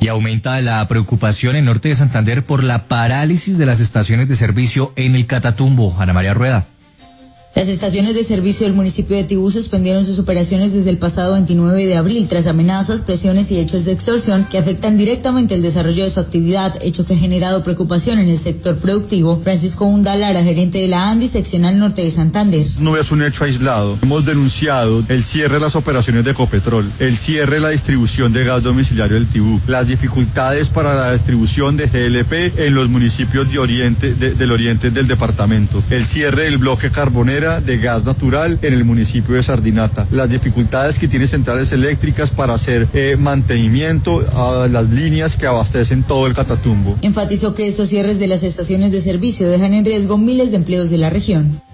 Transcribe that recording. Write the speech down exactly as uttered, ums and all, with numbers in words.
Y aumenta la preocupación en Norte de Santander por la parálisis de las estaciones de servicio en el Catatumbo. Ana María Rueda. Las estaciones de servicio del municipio de Tibú suspendieron sus operaciones desde el pasado veintinueve de abril tras amenazas, presiones y hechos de extorsión que afectan directamente el desarrollo de su actividad, hecho que ha generado preocupación en el sector productivo. Francisco Undalara, gerente de la ANDI seccional Norte de Santander. No es un hecho aislado. Hemos denunciado el cierre de las operaciones de Ecopetrol, el cierre de la distribución de gas domiciliario del Tibú, las dificultades para la distribución de G L P en los municipios de oriente, de, del oriente del departamento, el cierre del bloque Carbonera de gas natural en el municipio de Sardinata, las dificultades que tiene Centrales Eléctricas para hacer eh, mantenimiento a las líneas que abastecen todo el Catatumbo. Enfatizó que estos cierres de las estaciones de servicio dejan en riesgo miles de empleos de la región.